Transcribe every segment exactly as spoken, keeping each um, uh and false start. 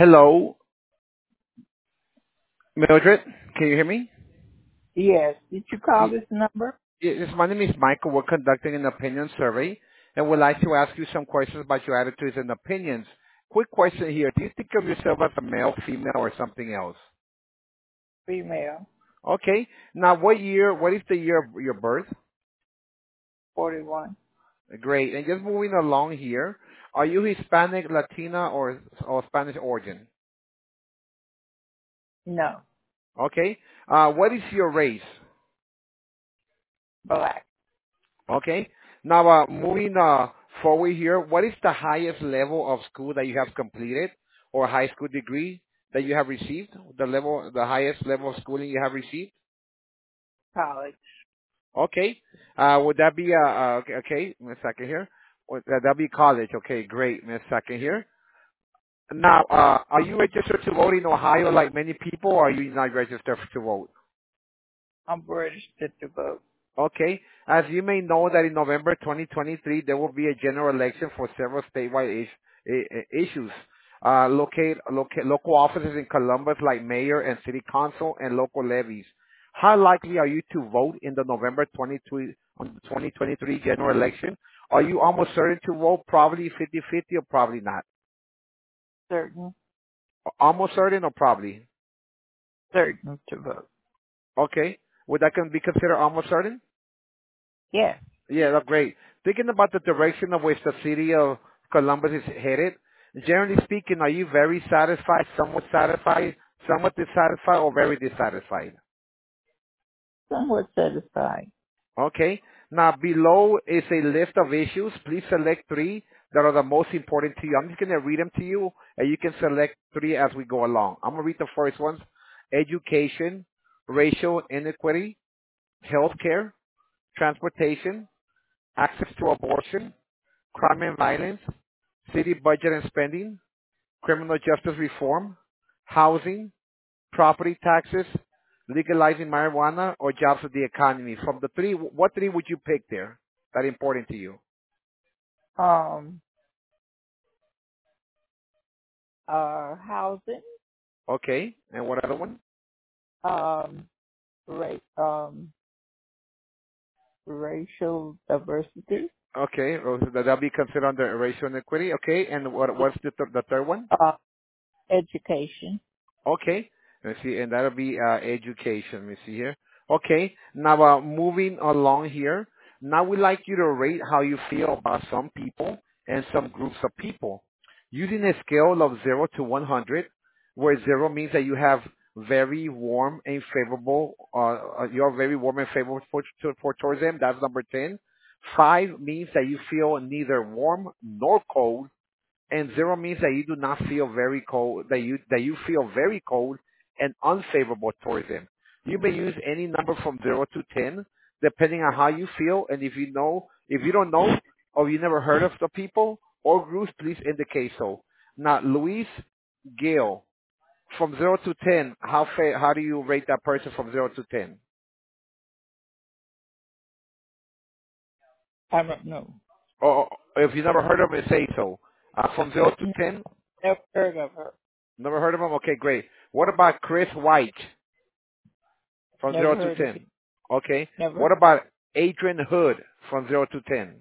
Hello, Mildred. Can you hear me? Yes. Did you call Y- this number? Yes, my name is Michael. We're conducting an opinion survey, and would like to ask you some questions about your attitudes and opinions. Quick question here. Do you think of yourself as a male, female, or something else? Female, Okay. Now, what year, what is the year of your birth? forty-one. Great. And just moving along here, are you Hispanic, Latina, or, or Spanish origin? No, Okay. Uh, what is your race? black. Okay. Now, uh, moving uh, forward here, what is the highest level of school that you have completed or high school degree that you have received? The level, the highest level of schooling you have received? College. Okay. Uh, would that be, uh, uh, okay, okay, a second here. Would that that be college? Okay, great. A second here. Now, uh, are you registered to vote in Ohio like many people, or are you not registered to vote? I'm registered to vote. Okay. As you may know that in November twenty twenty-three, there will be a general election for several statewide is, i- i- issues. Uh, locate, locate local offices in Columbus like mayor and city council and local levies. How likely are you to vote in the November twenty-two, twenty twenty-three general election? Are you almost certain to vote? Probably fifty-fifty or probably not? Certain, Almost certain or probably? certain to vote. Okay. Would that can be considered almost certain? Yes, Yeah, that's great. Thinking about the direction of which the city of Columbus is headed, generally speaking, are you very satisfied, somewhat satisfied, somewhat dissatisfied, or very dissatisfied? somewhat satisfied. Okay. Now, below is a list of issues. Please select three that are the most important to you. I'm just going to read them to you, and you can select three as we go along. I'm going to read the first ones. Education, racial inequity, healthcare, transportation, access to abortion, crime and violence, city budget and spending, criminal justice reform, housing, property taxes, legalizing marijuana, or jobs of the economy. From the three, what three would you pick there that are important to you? Um, uh, housing, Okay, and what other one? um, ra- um, racial diversity, Okay, or that- that'll be considered under racial inequity. Okay, and what what's the, th- the third one? uh, education. Okay. Let's see, and that'll be uh, education. Let me see here. Okay. Now, uh, moving along here. Now we'd like you to rate how you feel about some people and some groups of people using a scale of zero to one hundred, where zero means that you have very warm and favorable, uh, uh, you're very warm and favorable for, to, for towards them. That's number ten. Five means that you feel neither warm nor cold, and zero means that you do not feel very cold, that you that you feel very cold and unfavorable towards them. You may use any number from zero to ten, depending on how you feel. And if you know, if you don't know, or you never heard of the people or groups, please indicate so. Now, Luis Gale, from zero to ten, how fa- how do you rate that person from zero to ten? I don't know. Or if you never heard of him, say so. Uh, from zero to N- ten, Never heard of her. never heard of him. Okay, great. What about Chris White? From Never zero to heard of it. ten. Okay. Never. What about Adrian Hood from zero to ten?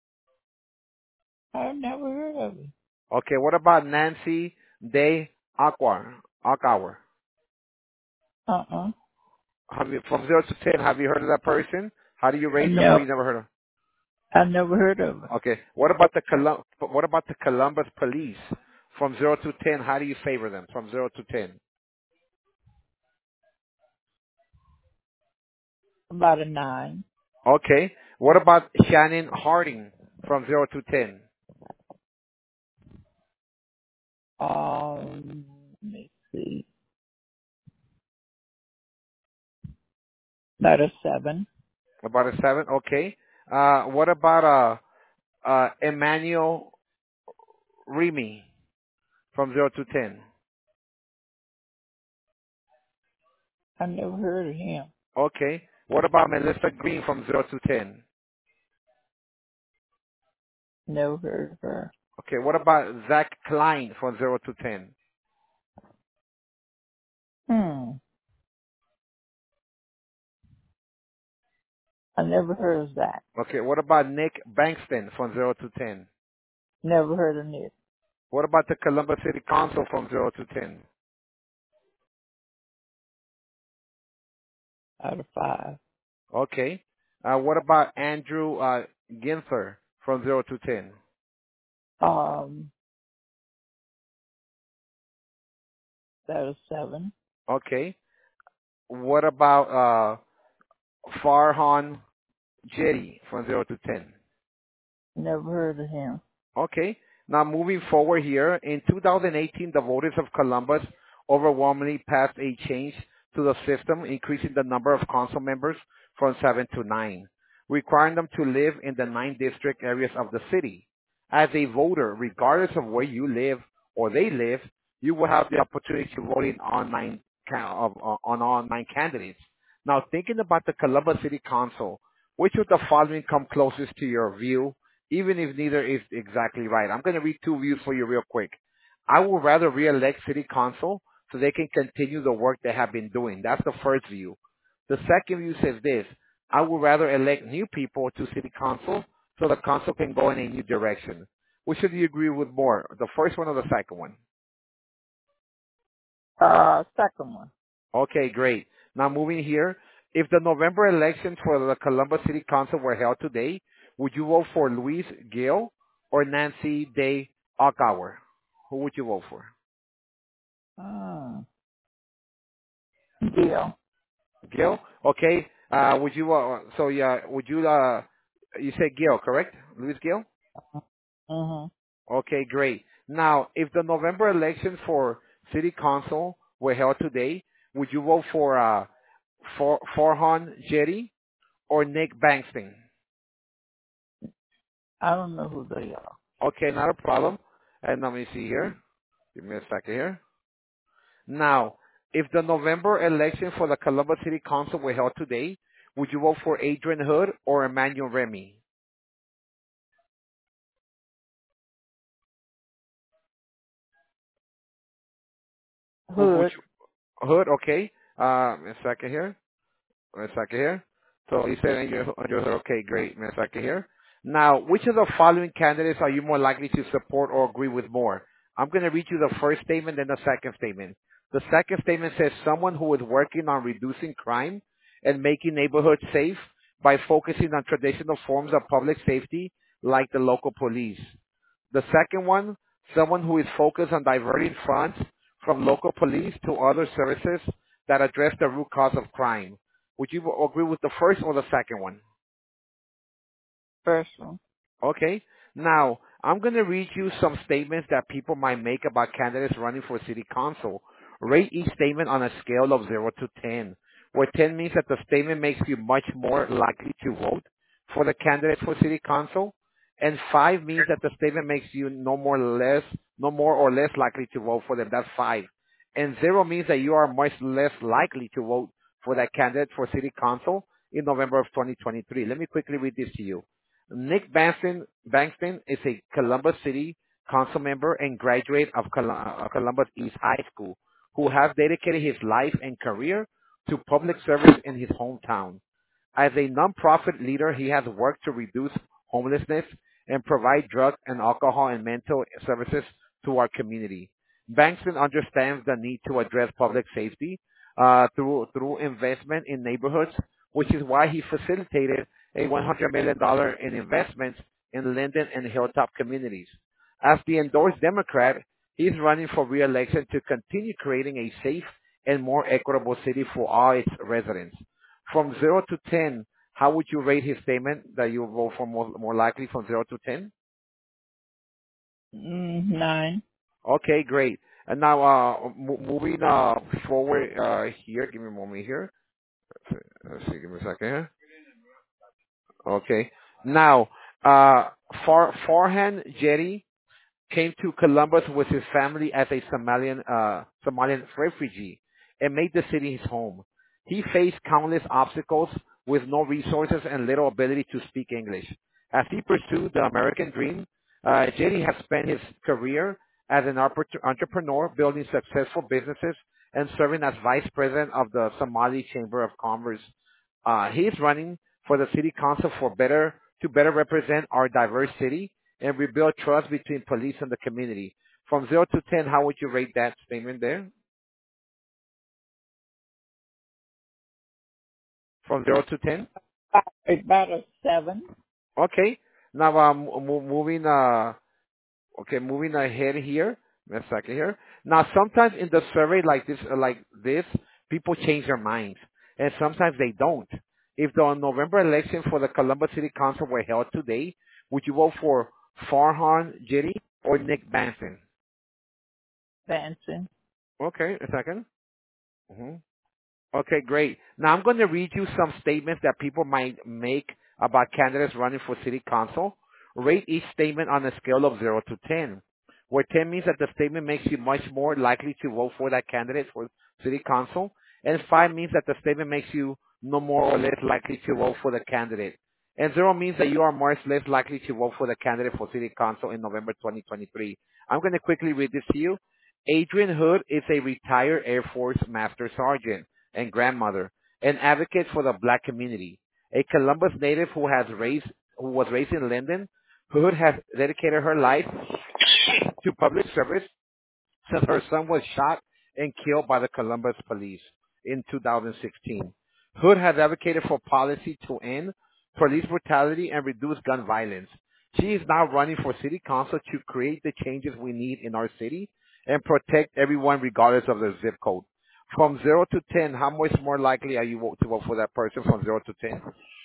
I've never heard of it. Okay. What about Nancy Day Aquar? Aquar. Uh-uh. Have you, from zero to ten, have you heard of that person? How do you rate them, or No, you never heard of? I never heard of her. Okay. What about the Colum- What about the Columbus Police? From zero to ten, how do you favor them? From zero to ten. About a nine. Okay. What about Shannon Harding? From zero to ten. Um, let me see. About a seven. About a seven. Okay. Uh, what about uh, uh, Emmanuel Remy? From zero to ten. I never heard of him. Okay. What about Melissa Green from zero to ten? Never heard of her. Okay. What about Zach Klein from zero to ten? I never heard of that. Okay, what about Nick Bankston from zero to ten? Never heard of Nick. What about the Columbus City Council from zero to ten? Out of five. Okay. Uh, what about Andrew uh, Ginther from zero to ten? Um, that is seven. Okay. What about uh, Farhan Jetty from zero to ten? Never heard of him. Okay. Now moving forward here, in two thousand eighteen, the voters of Columbus overwhelmingly passed a change to the system, increasing the number of council members from seven to nine, requiring them to live in the nine district areas of the city. As a voter, regardless of where you live or they live, you will have the opportunity to vote in on nine, ca- of- uh, on all nine candidates. Now, thinking about the Columbus City Council, which of the following come closest to your view, even if neither is exactly right? I'm going to read two views for you real quick. I would rather re-elect city council so they can continue the work they have been doing. That's the first view. The second view says this: I would rather elect new people to city council so the council can go in a new direction. Which do you agree with more, the first one or the second one? Uh, second one. Okay, great. Now moving here, if the November elections for the Columbus City Council were held today, would you vote for Luis Gill or Nancy Day Ockauer? Who would you vote for? Hmm. Deal. Gil? Okay. Uh, would you, uh, so yeah, would you, uh, you said Gil, correct? Luis Gil? Mm-hmm. Okay, great. Now, if the November elections for City Council were held today, would you vote for, uh, for Farhan Jetty or Nick Bankston? I don't know who they are. Okay, not a problem. And let me see here. Give me a second here. Now, if the November election for the Columbus City Council were held today, would you vote for Adrian Hood or Emmanuel Remy? Who would Hood. you, Hood, okay. Uh, a second here. A second here. So you said on your, on your Hood, okay, great. A second here. Now, which of the following candidates are you more likely to support or agree with more? I'm going to read you the first statement, then the second statement. The second statement says someone who is working on reducing crime and making neighborhoods safe by focusing on traditional forms of public safety like the local police. The second one, someone who is focused on diverting funds from local police to other services that address the root cause of crime. Would you agree with the first or the second one? First one. Okay. Now, I'm going to read you some statements that people might make about candidates running for city council. Rate each statement on a scale of zero to ten, where ten means that the statement makes you much more likely to vote for the candidate for city council, and five means that the statement makes you no more less, no more or less likely to vote for them. That's five. And zero means that you are much less likely to vote for that candidate for city council in November of twenty twenty-three. Let me quickly read this to you. Nick Bankston, Bankston is a Columbus City Council member and graduate of Col- uh, Columbus East High School who has dedicated his life and career to public service in his hometown. As a nonprofit leader, he has worked to reduce homelessness and provide drug and alcohol and mental services to our community. Bankston understands the need to address public safety uh, through through investment in neighborhoods, which is why he facilitated a one hundred million dollars in investments in Linden and Hilltop communities. As the endorsed Democrat, he is running for re-election to continue creating a safe and more equitable city for all its residents. From zero to ten, how would you rate his statement that you vote for more, more likely from zero to ten? Mm, nine. Okay, great. And now, uh, mo moving uh, forward uh, here, give me a moment here. Let's see, give me a second here. Okay. Now, uh, Far Farhan Jetty came to Columbus with his family as a Somalian, uh, Somalian refugee and made the city his home. He faced countless obstacles with no resources and little ability to speak English. As he pursued the American dream, uh, Jetty has spent his career as an oppor- entrepreneur, building successful businesses and serving as vice president of the Somali Chamber of Commerce. Uh, he is running for the city council for better to better represent our diverse city and rebuild trust between police and the community. From zero to ten, how would you rate that statement there? From zero to ten? About a seven. Okay. Now, um, mo- moving, uh, okay, moving ahead here. A second here. Now, sometimes in the survey like this, uh, like this, people change their minds, and sometimes they don't. If the November election for the Columbus City Council were held today, would you vote for Farhan Jitty or Nick Banton? Dancing. Okay, a second. Mhm. Okay, great. Now I'm going to read you some statements that people might make about candidates running for city council. Rate each statement on a scale of zero to ten, where ten means that the statement makes you much more likely to vote for that candidate for city council, and five means that the statement makes you no more or less likely to vote for the candidate. And zero means that you are much less likely to vote for the candidate for city council in November twenty twenty-three. I'm going to quickly read this to you. Adrian Hood is a retired Air Force Master Sergeant and grandmother, an advocate for the black community. A Columbus native who has raised who was raised in Linden, Hood has dedicated her life to public service since her son was shot and killed by the Columbus police in two thousand sixteen. Hood has advocated for policy to end police brutality and reduce gun violence. She is now running for city council to create the changes we need in our city and protect everyone regardless of their zip code. From zero to ten, how much more likely are you vo- to vote for that person from zero to ten?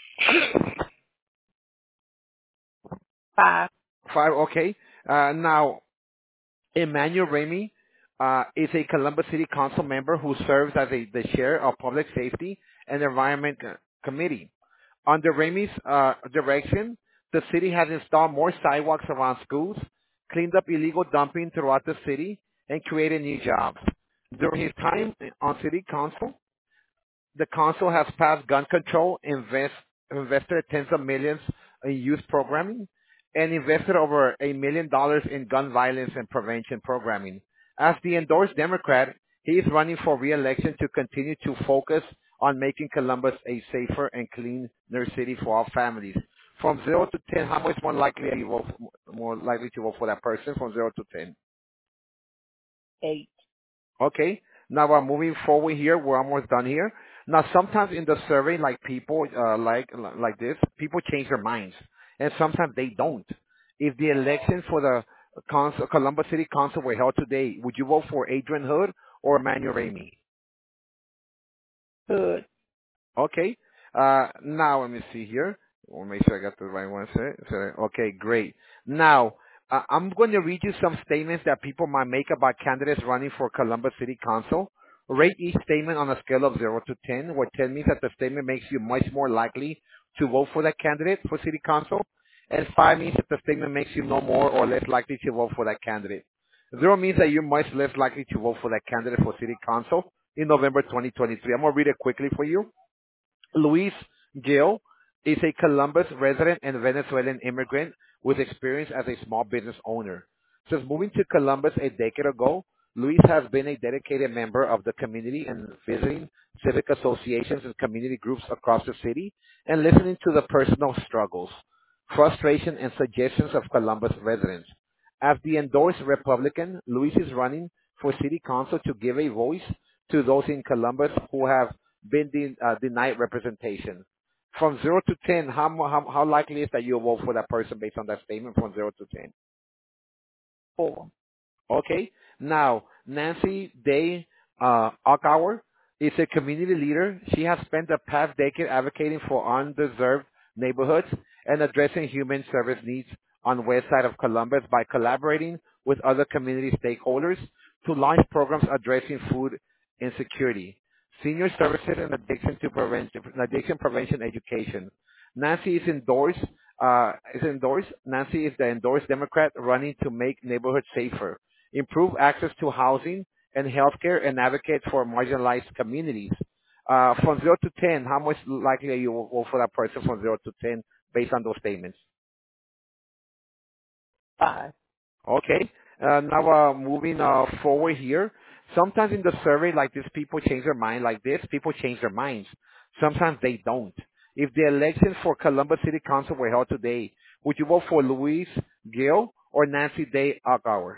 Five. Five, okay. Uh, now, Emmanuel Ramey uh, is a Columbus City Council member who serves as a, the chair of Public Safety and Environment Co- Committee. Under Ramey's uh, direction, the city has installed more sidewalks around schools, cleaned up illegal dumping throughout the city, and created new jobs. During his time on City Council, the council has passed gun control, invest, invested tens of millions in youth programming, and invested over a million dollars in gun violence and prevention programming. As the endorsed Democrat, he is running for re-election to continue to focus on making Columbus a safer and cleaner city for all families. From zero to ten, how much more likely are you vote, more likely to vote for that person from zero to ten? Eight. Okay. Now we're moving forward here. We're almost done here. Now, sometimes in the survey, like people, uh, like like this, people change their minds, and sometimes they don't. If the election for the council, Columbus City Council were held today, would you vote for Adrian Hood or Emmanuel Ramey? Hood. Okay. Uh, now let me see here. We'll make sure I got the right one. Sir. So, okay, great. Now, uh, I'm going to read you some statements that people might make about candidates running for Columbus City Council. Rate each statement on a scale of zero to ten, where ten means that the statement makes you much more likely to vote for that candidate for City Council, and five means that the statement makes you no more or less likely to vote for that candidate. Zero means that you're much less likely to vote for that candidate for City Council in November twenty twenty-three. I'm going to read it quickly for you. Luis Gil is a Columbus resident and Venezuelan immigrant with experience as a small business owner. Since moving to Columbus a decade ago, Luis has been a dedicated member of the community and visiting civic associations and community groups across the city and listening to the personal struggles, frustration, and suggestions of Columbus residents. As the endorsed Republican, Luis is running for city council to give a voice to those in Columbus who have been de- uh, denied representation. From zero to ten, how, mo- how how likely is that you'll vote for that person based on that statement from zero to ten? Four. Okay. Now, Nancy Day uh, Ockauer is a community leader. She has spent the past decade advocating for undeserved neighborhoods and addressing human service needs on west side of Columbus by collaborating with other community stakeholders to launch programs addressing food insecurity, senior services, and addiction to prevention, addiction prevention education. Nancy is endorsed. Uh, is endorsed. Nancy is the endorsed Democrat running to make neighborhoods safer, improve access to housing and healthcare, and advocate for marginalized communities. Uh, from zero to ten, how much likely are you to vote for that person from zero to ten based on those statements? Five. Okay. Uh, now, uh, moving uh, forward here. Sometimes in the survey like this, people change their mind like this. People change their minds. Sometimes they don't. If the elections for Columbus City Council were held today, would you vote for Louise Gill or Nancy Day Ockauer?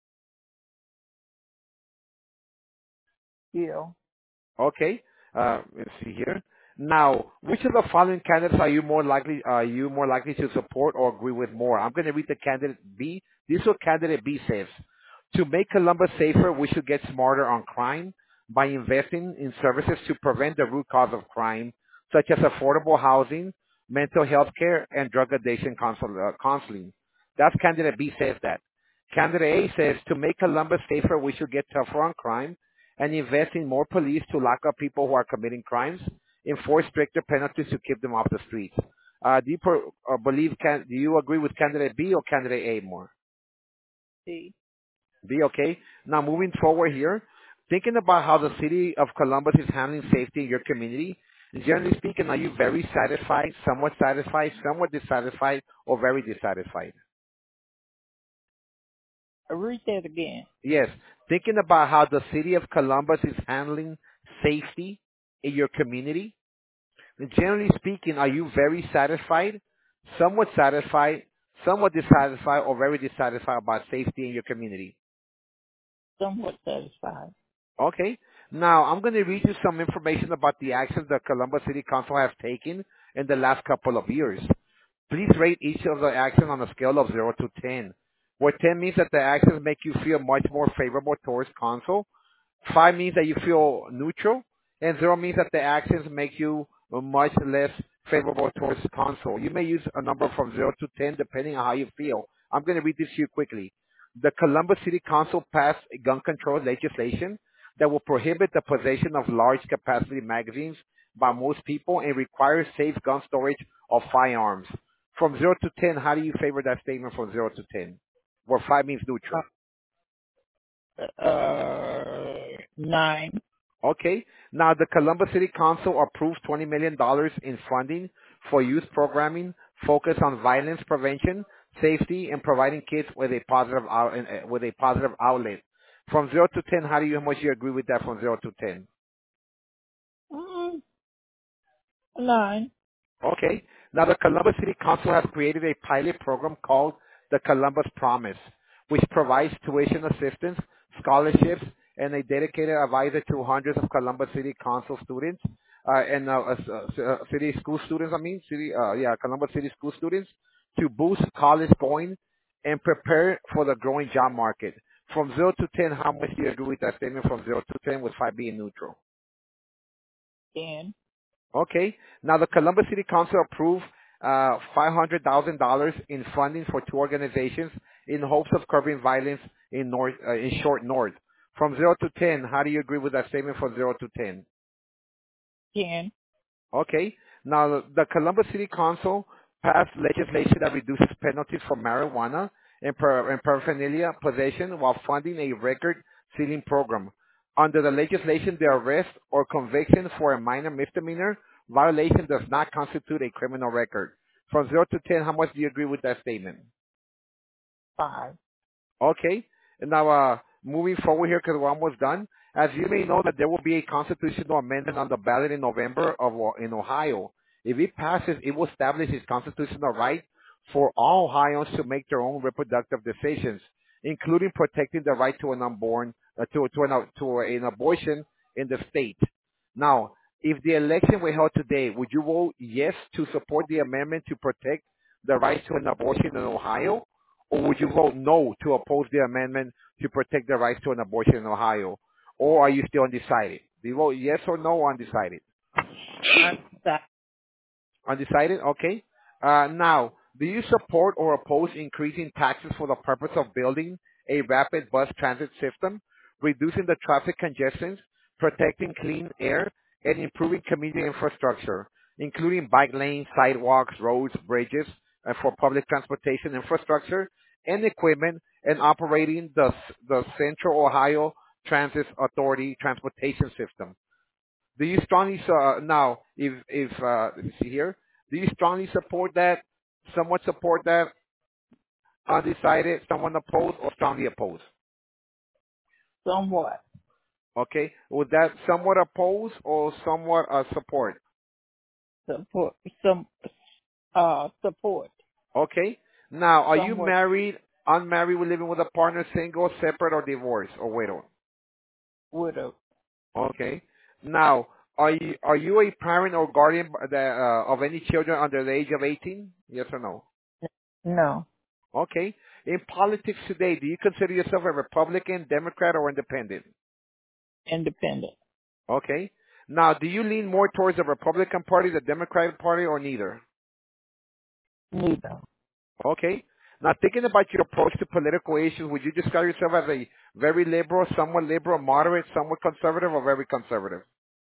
Gill. Okay. Uh, let's see here. Now, which of the following candidates are you more likely are you more likely to support or agree with more? I'm going to read the candidate B. This is what candidate B says. To make Columbus safer, we should get smarter on crime by investing in services to prevent the root cause of crime, such as affordable housing, mental health care, and drug addiction counsel, uh, counseling. That's candidate B says that. Candidate A says to make Columbus safer, we should get tougher on crime and invest in more police to lock up people who are committing crimes, enforce stricter penalties to keep them off the streets. Uh, do you per, uh, believe? Can, do you agree with candidate B or candidate A more? C. B, okay. Now moving forward here, thinking about how the city of Columbus is handling safety in your community. Generally speaking, are you very satisfied, somewhat satisfied, somewhat dissatisfied, or very dissatisfied? Read that again. Yes. Thinking about how the city of Columbus is handling safety in your community. Generally speaking, are you very satisfied, somewhat satisfied, somewhat dissatisfied, or very dissatisfied about safety in your community? Somewhat satisfied. Okay. Now, I'm going to read you some information about the actions the Columbus City Council has taken in the last couple of years. Please rate each of the actions on a scale of zero to ten, where ten means that the actions make you feel much more favorable towards council, five means that you feel neutral, and zero means that the actions make you much less favorable towards council. You may use a number from zero to ten depending on how you feel. I'm going to read this to you quickly. The Columbus City Council passed gun control legislation that will prohibit the possession of large capacity magazines by most people and requires safe gun storage of firearms. From zero to ten, how do you favor that statement from zero to ten? Where five means neutral. Uh, nine. Okay. Now, the Columbus City Council approved twenty million dollars in funding for youth programming focused on violence prevention, safety, and providing kids with a positive out, uh, with a positive outlet. From zero to ten, how do you how much you agree with that from zero to ten? Mm, nine. Okay. Now, the Columbus City Council has created a pilot program called the Columbus Promise, which provides tuition assistance, scholarships, and a dedicated advisor to hundreds of Columbus City Council students uh, and uh, uh, uh, city school students. I mean, city, uh, yeah, Columbus City school students to boost college going and prepare for the growing job market. From zero to ten, how much do you agree with that statement? From zero to ten, with five being neutral. Ten. Okay. Now, the Columbus City Council approved uh, five hundred thousand dollars in funding for two organizations in hopes of curbing violence in North, uh, in Short North. From zero to ten, how do you agree with that statement from zero to ten? Ten. Okay. Now, the Columbus City Council passed legislation that reduces penalties for marijuana and, per, and paraphernalia possession while funding a record-sealing program. Under the legislation, the arrest or conviction for a minor misdemeanor violation does not constitute a criminal record. From zero to ten, how much do you agree with that statement? Five. Okay. And now, uh, moving forward here, because we're almost done. As you may know, that there will be a constitutional amendment on the ballot in November of in Ohio. If it passes, it will establish its constitutional right for all Ohioans to make their own reproductive decisions, including protecting the right to an unborn uh, to to an to an abortion in the state. Now, if the election were held today, would you vote yes to support the amendment to protect the right to an abortion in Ohio? Or would you vote no to oppose the amendment to protect the rights to an abortion in Ohio? Or are you still undecided? Do you vote yes or no or undecided? Undecided. Undecided? Okay. Uh, now, do you support or oppose increasing taxes for the purpose of building a rapid bus transit system, reducing the traffic congestions, protecting clean air, and improving community infrastructure, including bike lanes, sidewalks, roads, bridges, and for public transportation infrastructure and equipment, and operating the, the Central Ohio Transit Authority transportation system? Do you strongly uh, now if if uh, let me see here? Do you strongly support that? Somewhat support that? Undecided? Someone opposed or strongly opposed? Somewhat. Okay, would that somewhat oppose or somewhat uh, support? support some uh support Okay. Now, are you somewhat married, unmarried, we living with a partner, single, separate, or divorced, or widow? widow. Okay. Now, are you are you a parent or guardian that, uh, of any children under the age of eighteen? Yes or no? No, Okay. In politics today, do you consider yourself a Republican, Democrat, or independent? independent. Okay. Now, do you lean more towards the Republican Party, the Democratic Party, or neither? Neither. Okay. Now, thinking about your approach to political issues, would you describe yourself as a very liberal, somewhat liberal, moderate, somewhat conservative, or very conservative?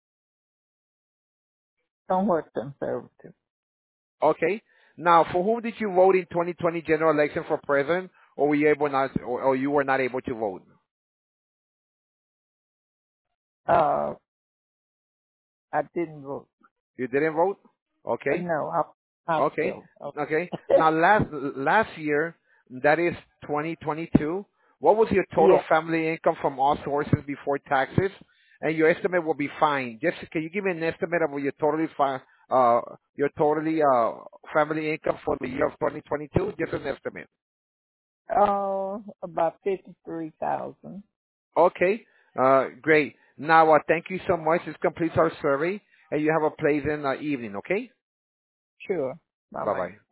Somewhat conservative. Okay. Now, for whom did you vote in twenty twenty general election for president, or were you able not, or, or you were not able to vote? Uh, I didn't vote. You didn't vote? Uh, Okay. No, I Okay. hospital. Okay. Okay. Now, last last year, that is twenty twenty-two. What was your total Yeah. family income from all sources before taxes? And your estimate will be fine. Just can you give me an estimate of your totally fi- uh your totally uh family income for the year of twenty twenty-two? Just an estimate. Uh, about fifty-three thousand. Okay. Uh, great. Now, uh, thank you so much. This completes our survey, and you have a pleasant uh, evening. Okay. Sure. Bye Bye bye. bye.